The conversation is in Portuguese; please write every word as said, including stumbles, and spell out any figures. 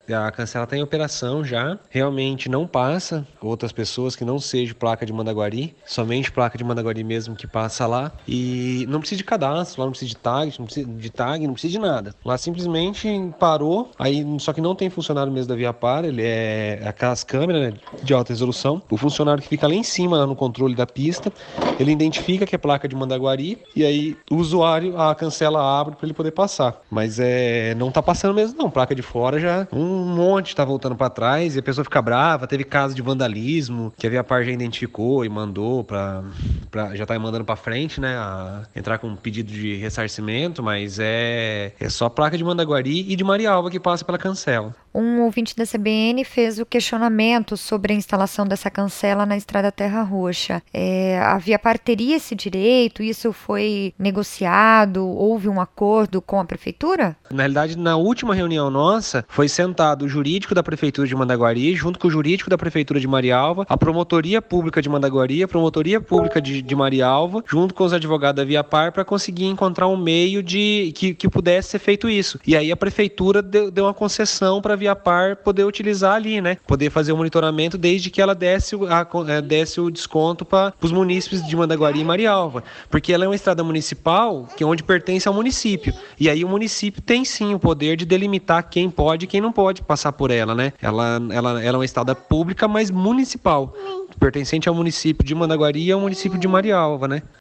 A cancela está em operação já. Realmente não passa outras pessoas que não sejam placa de Mandaguari. Somente placa de Mandaguari mesmo que passa lá. E não precisa de cadastro, lá não precisa de tag, não precisa de tag, não precisa de nada. Lá simplesmente parou, aí só que não tem funcionário mesmo da Viapar, ele é aquelas câmeras, né, de alta resolução. O funcionário que fica lá em cima, lá no controle da pista, ele identifica que é placa de Mandaguari e aí o usuário, a cancela abre para ele poder passar. Mas é, não tá passando mesmo não, placa de fora já um monte tá voltando para trás e a pessoa fica brava. Teve caso de vandalismo que a Viapar já identificou e mandou para já tá mandando para frente, né, a, entrar com um pedido de ressarcimento, mas é, é só placa de Mandaguari e de Marialva que passa pela cancela. Um ouvinte da C B N fez o questionamento sobre a instalação dessa cancela na Estrada Terra Roxa. É, a Viapar teria esse direito? Isso foi negociado? Houve um acordo com a prefeitura? Na realidade, na última reunião nossa, foi sentado o jurídico da Prefeitura de Mandaguari, junto com o jurídico da Prefeitura de Marialva, a Promotoria Pública de Mandaguari, a Promotoria Pública de, de Marialva, junto com os advogados da Viapar, para conseguir encontrar um meio de que, que pudesse ser feito isso. E aí a Prefeitura deu, deu uma concessão para a Viapar poder utilizar ali, né? Poder fazer o monitoramento desde que ela desse, a, a, desse o desconto para os munícipes de Mandaguari e Marialva. Porque ela é uma estrada municipal que é onde pertence ao município. E aí o município tem sim o poder de delimitar quem pode e quem não pode passar por ela, né? Ela, ela, ela é uma estrada pública, mas municipal, pertencente ao município de Mandaguari e ao município de Marialva, né?